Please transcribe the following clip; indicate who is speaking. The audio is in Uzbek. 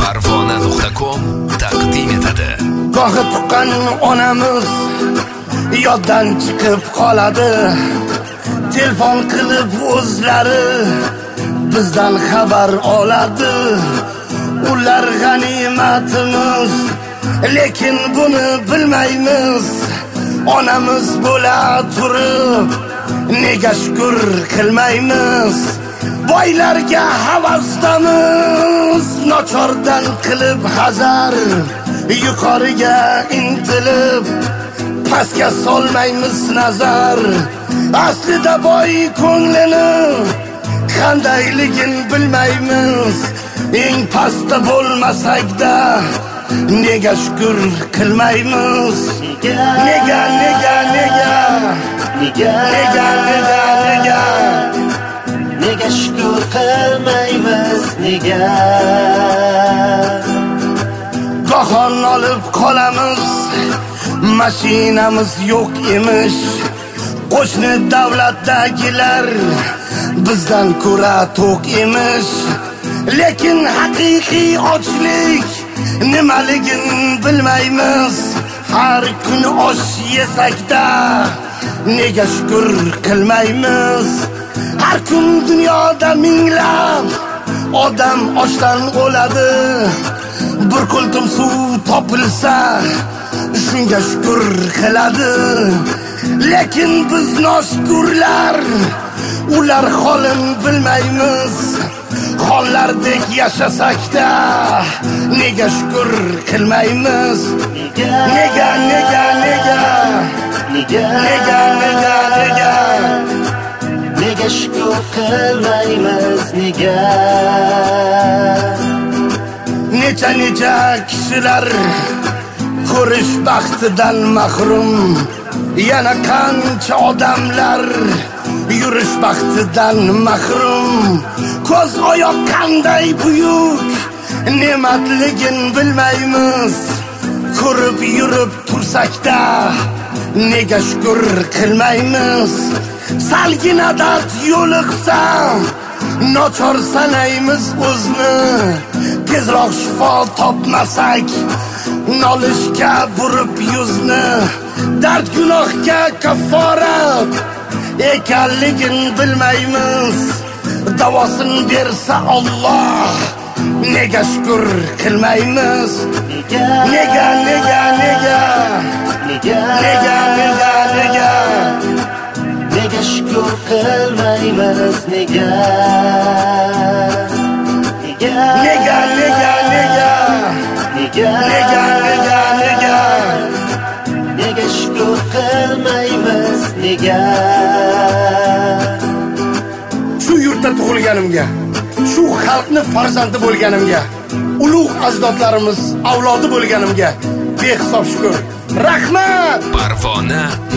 Speaker 1: Parvona.com taqdim etadi.
Speaker 2: Gohi tuqqan onamiz yoddan chiqib qoladi. Telefon qilib o'zlari bizdan xabar oladi. Ular g'animatimiz, lekin buni bilmaymiz. Onamiz bo'la turib nega shukr qilmaymiz? Boylarga havasdamiz, nochordan qilib hazar. Yuqoriga intilib pastga solmaymiz nazar. Aslida boy ko'nglini qandayligini bilmaymiz. Eng pastda bo'lmasakda nega shukr qilmaymiz? Nega
Speaker 3: shukr qilmaymiz? Nega
Speaker 2: Gohon olib qolamiz, mashinamiz yo'q emish. Qo'shni davlatdagilar bizdan ko'ra to'q emish. Lekin haqiqiy ochlik nimaligini bilmaymiz. Har kun osh yesakda nega shukr qilmaymiz? Har kun dunyoda minglab odam ochdan o'ladi. Bir qultum suv topilsa shunga shukr qiladi. Lekin biz noshukurlar, ular holin bilmaymiz. Xonlardek yashasakda nega shukr qilmaymiz? Nega
Speaker 3: shukr qilmaymiz? Nega
Speaker 2: necha kishilar ko'rish baxtidan mahrum. Yana qancha odamlar yurish baxtidan mahrum. Ko'z oyoq qanday buyuk ne'matligini bilmaymiz. Ko'rib yurib tursakda nega shukr qilmaymiz? Salgina dard yo'liqsa nochor sanaymiz o'zni. Tezroq shifo topmasak nolishga burib yuzni. Dard gunohga kafforat ekanligini bilmaymiz. Davosini bersa Alloh nega shukr qilmaymiz? Nega
Speaker 3: shukr qilmaymiz? Nega shukr qilmaymiz? Nega
Speaker 2: shu yurtda tug'ilganimga, shu xalqni farzandi bo'lganimga, ulug' ajdodlarimiz avlodi bo'lganimga behisob shukr. Rahmat.
Speaker 1: Parvona